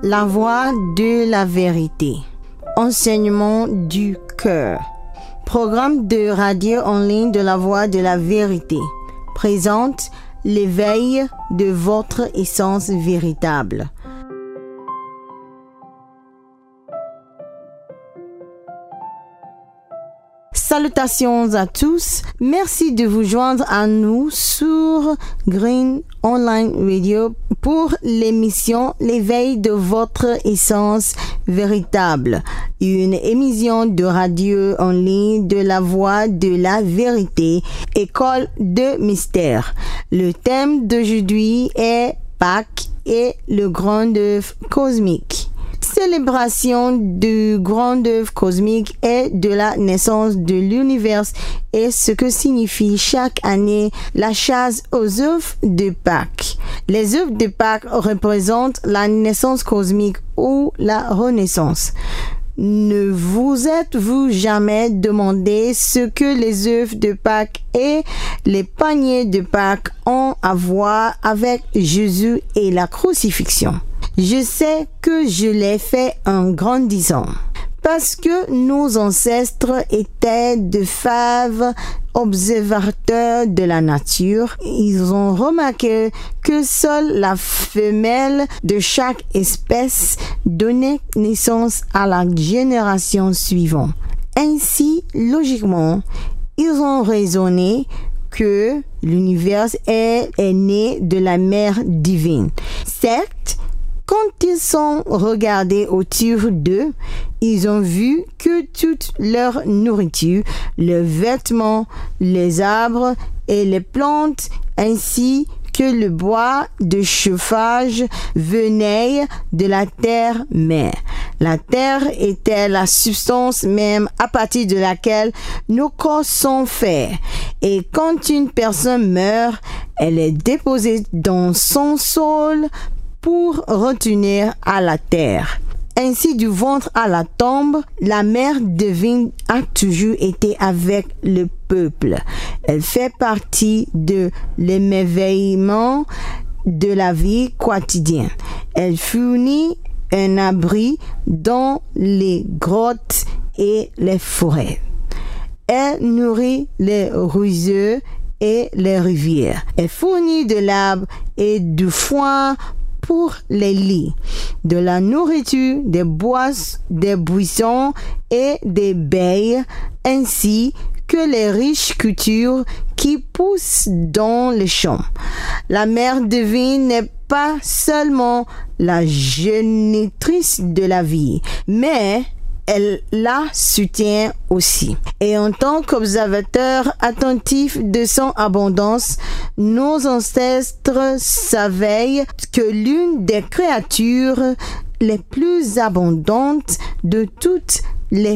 La voix de la vérité. Enseignement du cœur. Programme de radio en ligne de la voix de la vérité. Présente l'éveil de votre essence véritable. Salutations à tous. Merci de vous joindre à nous sur Green Online Radio pour l'émission L'éveil de votre essence véritable. Une émission de radio en ligne de la voix de la vérité, école de mystère. Le thème d'aujourd'hui est Pâques et le grand œuvre cosmique. Célébration du grand œuvre cosmique et de la naissance de l'univers et ce que signifie chaque année la chasse aux œufs de Pâques. Les œufs de Pâques représentent la naissance cosmique ou la renaissance. Ne vous êtes-vous jamais demandé ce que les œufs de Pâques et les paniers de Pâques ont à voir avec Jésus et la crucifixion? Je sais que je l'ai fait en grandissant. Parce que nos ancêtres étaient de faves observateurs de la nature, ils ont remarqué que seule la femelle de chaque espèce donnait naissance à la génération suivante. Ainsi, logiquement, ils ont raisonné que l'univers est né de la mère divine. Certes, quand ils sont regardés autour d'eux, ils ont vu que toute leur nourriture, leurs vêtements, les arbres et les plantes, ainsi que le bois de chauffage venaient de la terre-mère. La terre était la substance même à partir de laquelle nos corps sont faits. Et quand une personne meurt, elle est déposée dans son sol pour retourner à la terre. Ainsi, du ventre à la tombe, la mère divine a toujours été avec le peuple. Elle fait partie de l'émerveillement de la vie quotidienne. Elle fournit un abri dans les grottes et les forêts. Elle nourrit les ruisseaux et les rivières. Elle fournit de l'herbe et du foin pour les lits, de la nourriture, des buissons et des baies, ainsi que les riches cultures qui poussent dans les champs. La mère divine n'est pas seulement la génitrice de la vie, mais elle la soutient aussi. Et en tant qu'observateur attentif de son abondance, nos ancêtres savaient que l'une des créatures les plus abondantes de toutes les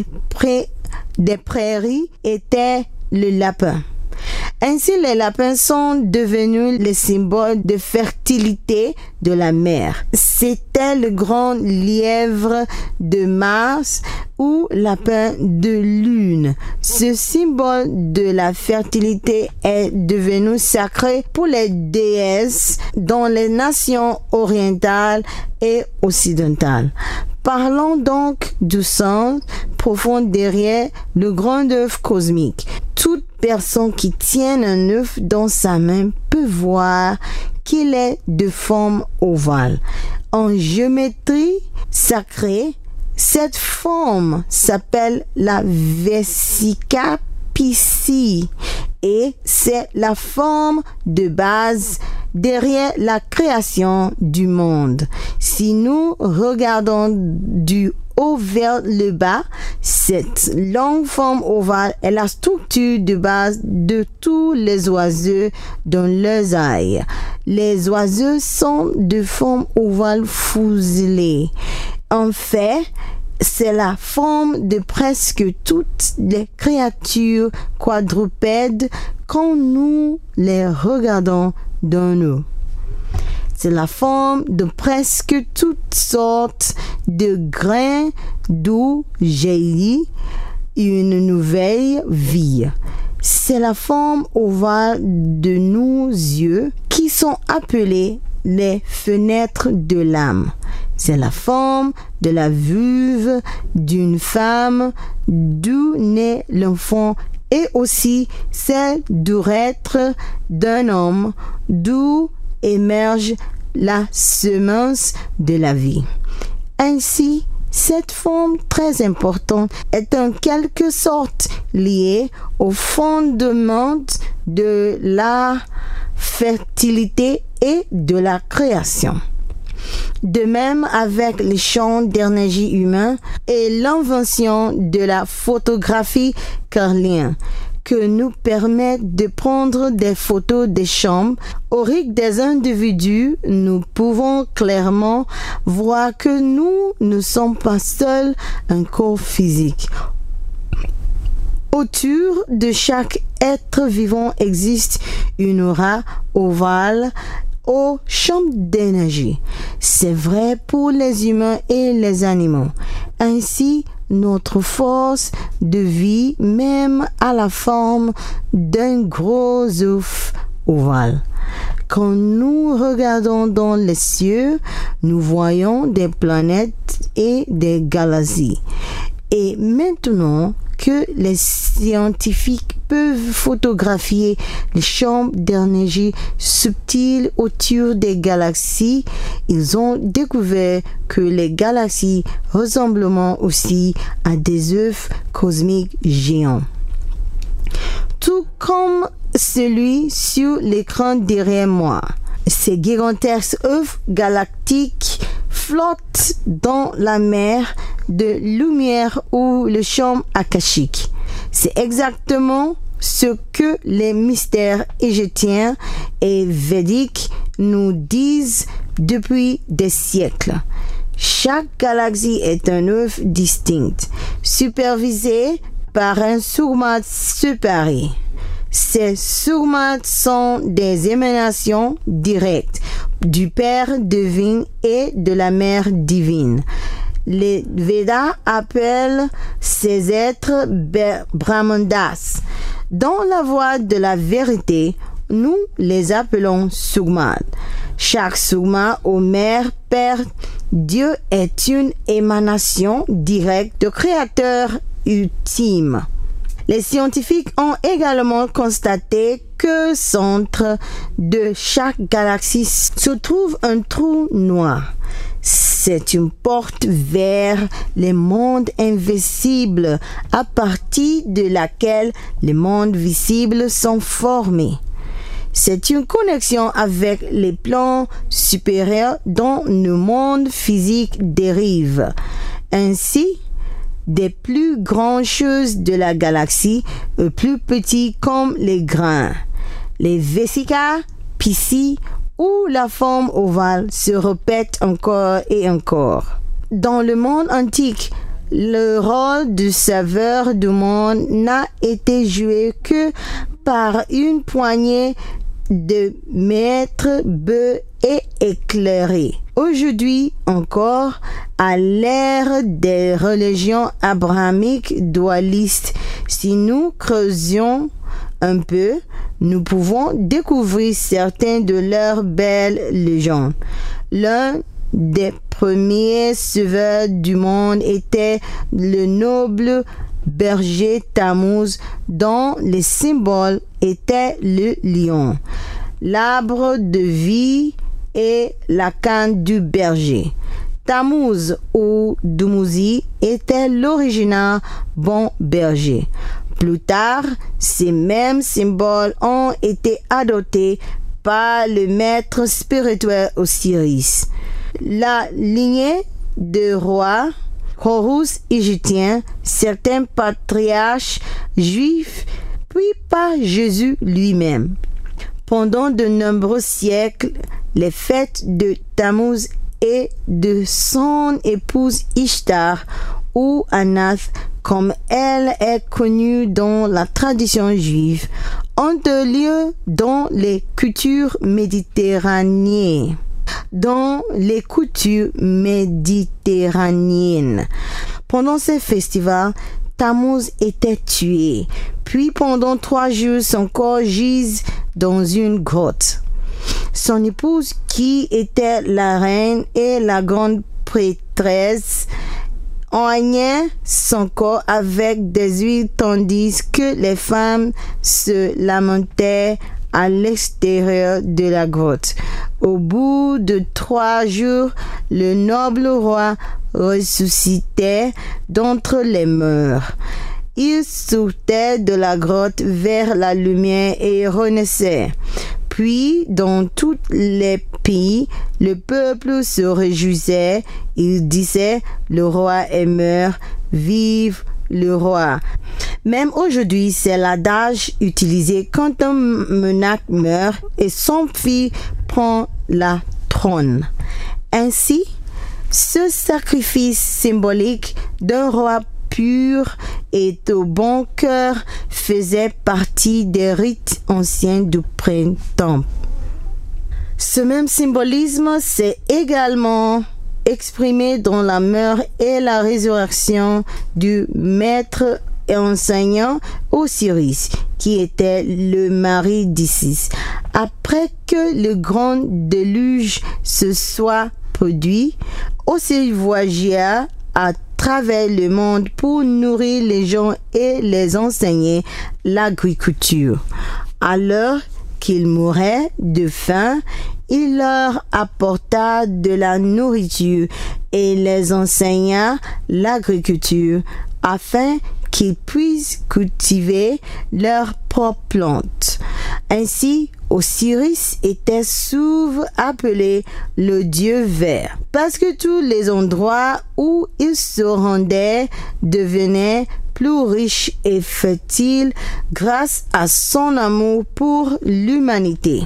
prairies était le lapin. Ainsi, les lapins sont devenus les symboles de fertilité de la mer. C'était le grand lièvre de Mars ou lapin de lune. Ce symbole de la fertilité est devenu sacré pour les déesses dans les nations orientales et occidentales. Parlons donc du sens profond derrière le grand œuf cosmique. Toute personne qui tient un œuf dans sa main peut voir qu'il est de forme ovale. En géométrie sacrée, cette forme s'appelle la vesica Piscis et c'est la forme de base derrière la création du monde. Si nous regardons du haut vers le bas, cette longue forme ovale est la structure de base de tous les oiseaux dans leurs ailes. Les oiseaux sont de forme ovale fuselée. En fait, c'est la forme de presque toutes les créatures quadrupèdes quand nous les regardons dans nous. C'est la forme de presque toutes sortes de grains d'où jaillit une nouvelle vie. C'est la forme ovale de nos yeux qui sont appelés les fenêtres de l'âme. C'est la forme de la vulve d'une femme d'où naît l'enfant et aussi celle d'urètre d'un homme d'où émerge la semence de la vie. Ainsi, cette forme très importante est en quelque sorte liée au fondement de la fertilité et de la création. De même avec les champs d'énergie humains et l'invention de la photographie carlienne, que nous permettent de prendre des photos des chambres auriques des individus, nous pouvons clairement voir que nous ne sommes pas seuls un corps physique. Autour de chaque être vivant existe une aura ovale aux champs d'énergie. C'est vrai pour les humains et les animaux. Ainsi, notre force de vie même a la forme d'un gros œuf ovale. Quand nous regardons dans les cieux, nous voyons des planètes et des galaxies. Et maintenant que les scientifiques peuvent photographier les champs d'énergie subtils autour des galaxies, ils ont découvert que les galaxies ressemblent aussi à des œufs cosmiques géants. Tout comme celui sur l'écran derrière moi. Ces gigantesques œufs galactiques flottent dans la mer de lumière ou le champ akashique. C'est exactement ce que les mystères égyptiens et védiques nous disent depuis des siècles. Chaque galaxie est un œuf distinct, supervisé par un sourmat séparé. Ces sourmats sont des émanations directes du Père divin et de la Mère divine. Les Védas appellent ces êtres Brahmandas. Dans la voie de la vérité, nous les appelons Sourmat. Chaque Sourmat au Mère Père Dieu est une émanation directe du Créateur ultime. Les scientifiques ont également constaté que au centre de chaque galaxie se trouve un trou noir. C'est une porte vers les mondes invisibles à partir de laquelle les mondes visibles sont formés. C'est une connexion avec les plans supérieurs dont le monde physique dérive. Ainsi, des plus grandes choses de la galaxie aux plus petits comme les grains, les vésicas, piscis où la forme ovale se répète encore et encore. Dans le monde antique, le rôle du sauveur du monde n'a été joué que par une poignée de maîtres bœufs et éclairés. Aujourd'hui encore, à l'ère des religions abrahamiques dualistes, si nous creusions un peu, nous pouvons découvrir certaines de leurs belles légendes. L'un des premiers sauveurs du monde était le noble berger Tammuz, dont le symbole était le lion, l'arbre de vie et la canne du berger. Tammuz ou Dumuzi était l'original bon berger. Plus tard, ces mêmes symboles ont été adoptés par le maître spirituel Osiris. La lignée de rois Horus égyptiens, certains patriarches juifs, puis par Jésus lui-même. Pendant de nombreux siècles, les fêtes de Tammuz et de son épouse Ishtar, ou Anath, comme elle est connue dans la tradition juive, ont lieu dans les cultures méditerranéennes. Pendant ces festivals, Tammuz était tué, puis pendant 3 jours son corps gise dans une grotte. Son épouse, qui était la reine et la grande prêtresse, oignait son corps avec des huiles tandis que les femmes se lamentaient à l'extérieur de la grotte. Au bout de 3 jours, le noble roi ressuscitait d'entre les morts. Il sortait de la grotte vers la lumière et renaissait. Puis, dans tous les pays, le peuple se réjouissait. Il disait, le roi est mort, vive le roi. Même aujourd'hui, c'est l'adage utilisé quand un monarque meurt et son fils prend la trône. Ainsi, ce sacrifice symbolique d'un roi pur et au bon cœur faisait partie des rites anciens du printemps. Ce même symbolisme s'est également exprimé dans la mort et la résurrection du maître et enseignant Osiris, qui était le mari d'Isis. Après que le grand déluge se soit produit, Osiris voyagea à travers le monde pour nourrir les gens et les enseigner l'agriculture. Alors qu'il mourait de faim, il leur apporta de la nourriture et les enseigna l'agriculture afin qu'ils puissent cultiver leurs propres plantes. Ainsi, Osiris était souvent appelé le dieu vert, parce que tous les endroits où il se rendait devenaient plus riches et fertiles grâce à son amour pour l'humanité.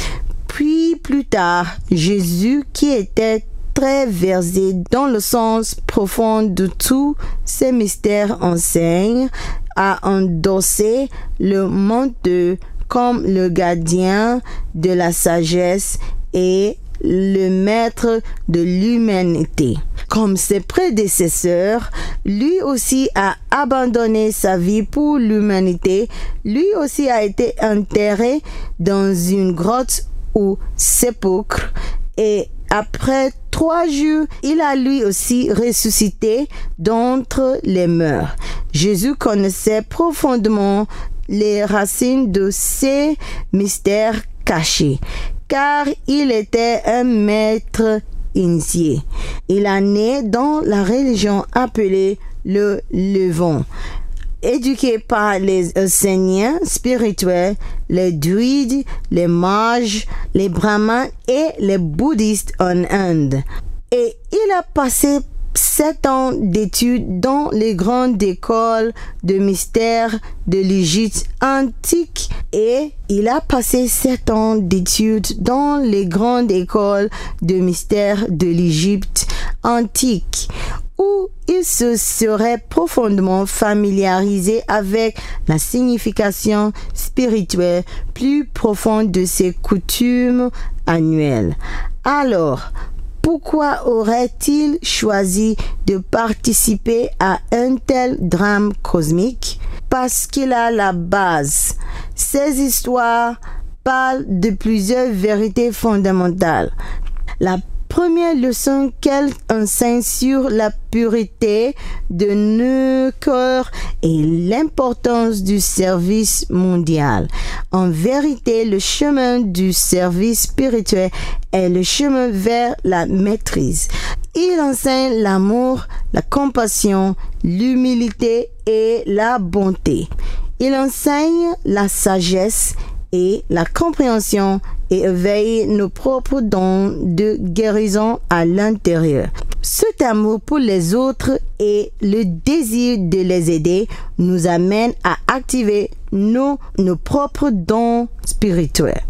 Puis plus tard, Jésus, qui était très versé dans le sens profond de tous ces mystères, enseigne à endosser le manteau comme le gardien de la sagesse et le maître de l'humanité. Comme ses prédécesseurs, lui aussi a abandonné sa vie pour l'humanité. Lui aussi a été enterré dans une grotte ou sépulcre et après 3 jours, il a lui aussi ressuscité d'entre les morts. Jésus connaissait profondément les racines de ces mystères cachés, car il était un maître initié. Il est né dans la religion appelée le Levant. Éduqué par les enseignants spirituels, les druides, les mages, les brahmanes et les bouddhistes en Inde. Et il a passé 7 ans d'études dans les grandes écoles de mystères de l'Égypte antique et il a passé 7 ans d'études dans les grandes écoles de mystères de l'Égypte antique où il se serait profondément familiarisé avec la signification spirituelle plus profonde de ses coutumes annuelles. Alors, pourquoi aurait-il choisi de participer à un tel drame cosmique? Parce qu'il a la base. Ces histoires parlent de plusieurs vérités fondamentales. La première leçon qu'elle enseigne sur la pureté de nos cœurs et l'importance du service mondial. En vérité, le chemin du service spirituel est le chemin vers la maîtrise. Il enseigne l'amour, la compassion, l'humilité et la bonté. Il enseigne la sagesse et la compréhension et éveille nos propres dons de guérison à l'intérieur. Cet amour pour les autres et le désir de les aider nous amène à activer nos propres dons spirituels.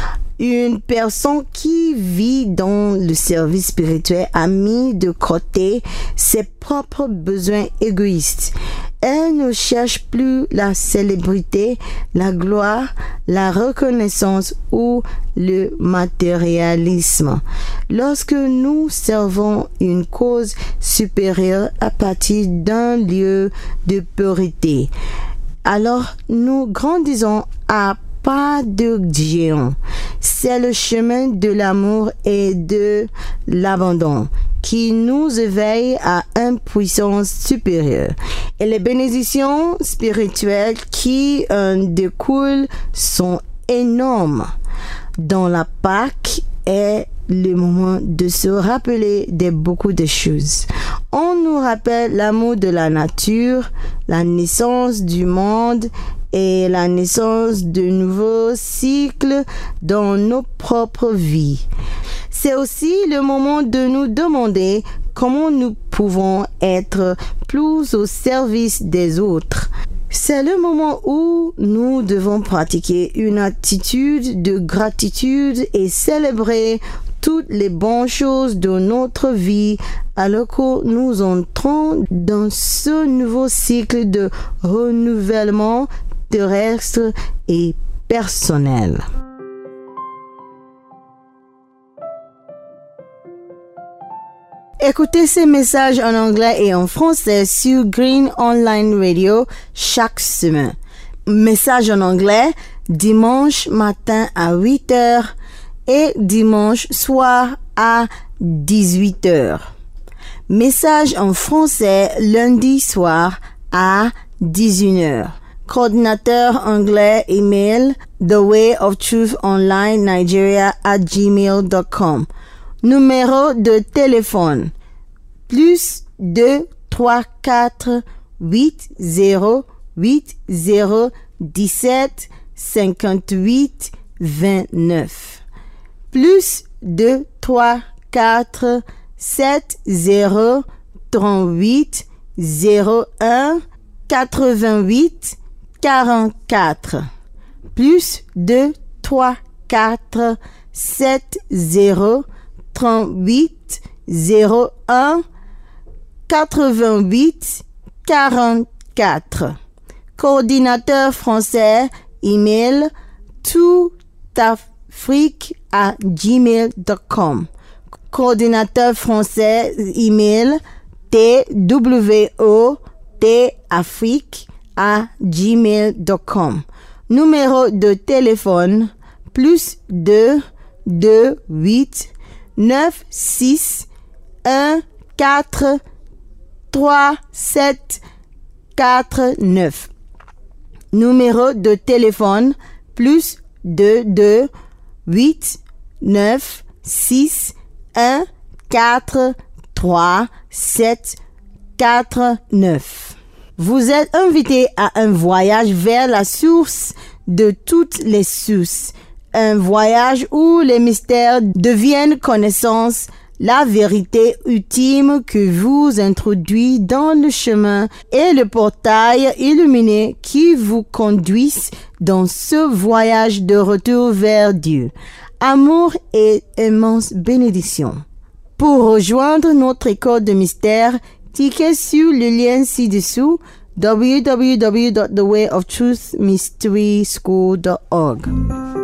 Une personne qui vit dans le service spirituel a mis de côté ses propres besoins égoïstes. Elle ne cherche plus la célébrité, la gloire, la reconnaissance ou le matérialisme. Lorsque nous servons une cause supérieure à partir d'un lieu de pureté, alors nous grandissons à pas de géant. C'est le chemin de l'amour et de l'abandon qui nous éveille à une puissance supérieure. Et les bénédictions spirituelles qui en découlent sont énormes. Dans la Pâque est le moment de se rappeler de beaucoup de choses. On nous rappelle l'amour de la nature, la naissance du monde et la naissance de nouveaux cycles dans nos propres vies. C'est aussi le moment de nous demander comment nous pouvons être plus au service des autres. C'est le moment où nous devons pratiquer une attitude de gratitude et célébrer toutes les bonnes choses de notre vie alors que nous entrons dans ce nouveau cycle de renouvellement terrestre et personnel. Écoutez ces messages en anglais et en français sur Green Online Radio chaque semaine. Message en anglais dimanche matin à 8h et dimanche soir à 18h. Message en français lundi soir à 19h. Coordinateur anglais email thewayoftruthontlinenigeria@gmail.com. Numéro de téléphone plus 2 3 4 8 0 8 0 17 58 29 plus 2 3 4 7 0 38 01 88 44 plus 2 3 4 7 0 38 01 88 44. Coordinateur français email toutafrique@gmail.com. Coordinateur français email twotafrique@gmail.com. Numéro de téléphone plus 2 2 8 9 6 1 4 3 7 4 9. Numéro de téléphone plus 2 2 8 9 6 1 4 3 7 4 9. Vous êtes invité à un voyage vers la source de toutes les sources. Un voyage où les mystères deviennent connaissance, la vérité ultime que vous introduit dans le chemin et le portail illuminé qui vous conduisent dans ce voyage de retour vers Dieu. Amour et immense bénédiction. Pour rejoindre notre école de mystère, cliquez sur le lien ci-dessous www.thewayoftruthystery.org.